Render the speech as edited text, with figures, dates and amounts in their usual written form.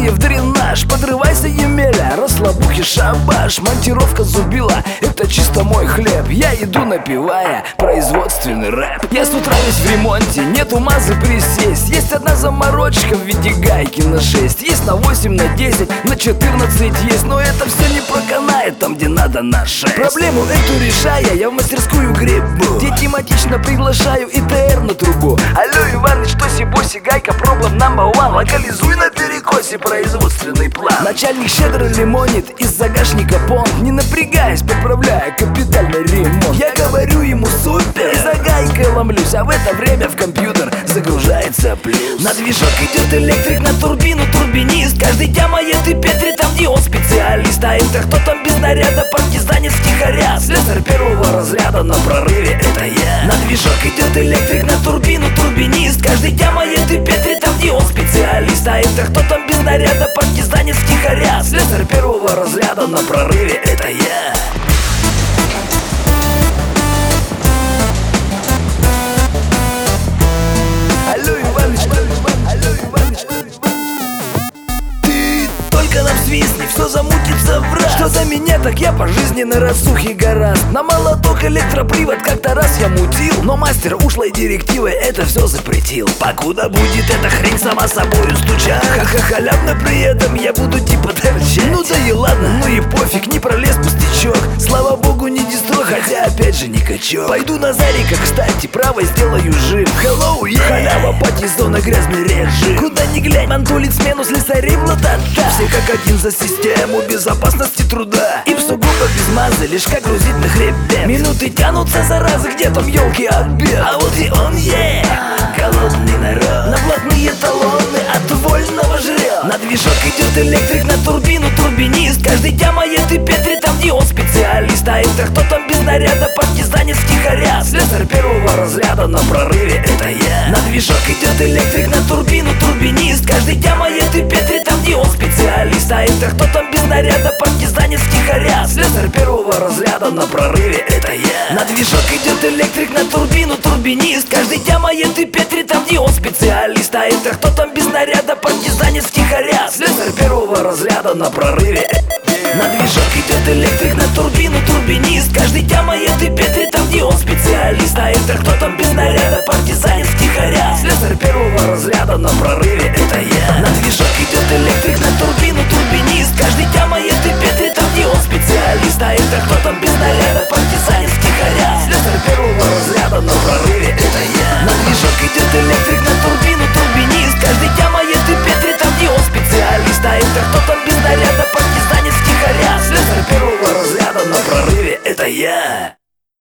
давление в дренаж. Подрывайся, Емеля, расслабухи, шабаш. Монтировка зубила, это чисто мой хлеб. Я иду напевая производственный рэп. Я с утра весь в ремонте, нет ума за присесть. Есть одна заморочка в виде гайки на 6. Есть на 8, на 10, на 14 есть. Но это все не проканает там, где надо на 6. Проблему эту решая, я в мастерскую гребу, где тематично приглашаю ИТР на трубу. Алло, Иваныч, тоси-боси, гайка, проблем number one. Локализуй на перекосе производственный план. Начальник щедро лимонит из загашника помп, не напрягаясь, поправляя капитальный ремонт. Я говорю ему супер, и за гайкой ломлюсь, а в это время в компьютер загружается плюс. На движок идет электрик, на турбину турбинист. Каждый тямает и Петри, там где он специалист. А это кто там без наряда, партизанец втихаря. Слесарь первого разряда на прорыве, это я. На движок идет электрик, на турбину турбинист. Каждый тямает и Петри, там где он специалист. А это кто там без наряда, партизанец втихаря. Слесарь первого разряда на прорыве, это я. Алло, Иваныч, алло, Иваныч, ты только нам свистни, все замутится в раз. Что за меня, так я по жизни на рассухе гораст. На молоток электропривод как-то раз я мутил, но мастер ушлой директивой это все запретил. Покуда будет эта хрень сама собою стучать, ха-ха, халявно при этом я буду типа торчать. Ну да и ладно, ну и пофиг, не пролез пустячок. Слава богу, не дистро, хотя опять же не качок. Пойду на Зарика, кстати, правой сделаю жим. Hello, yeah. Халява, пати, зона, грязный режим. Куда ни глянь, мантулит смену слесарей в лотота. Все как один за систему безопасности труда. И в сугубо без мазы, лишь как грузить на хребет. Минуты тянутся, заразы, где там елки обед. А вот и он, голодный народ. На блатные талоны от вольного жрет. На движок идет электрик, на турбину турбинист. Каждый тямает и Петри, там где он специалист. А это кто там без наряда, партизанец втихаря. Слесарь первого разряда на прорыве, это я. На движок идет электрик, на турбину турбинист. Каждый тямает и Петри, там где он специалист. А это кто там без наряда, партизанец втихаря. Слесарь первого разряда на прорыве, это я. На движок идет электрик, на турбину турбинист. Каждый тямает и Петри, там где он специалист. А это кто там без наряда, партизанец втихаря. Слесарь первого разряда на прорыве. На движок идет электрик, на турбину турбинист. Каждый тямает и Петри, там где он специалист. А это кто там без наряда,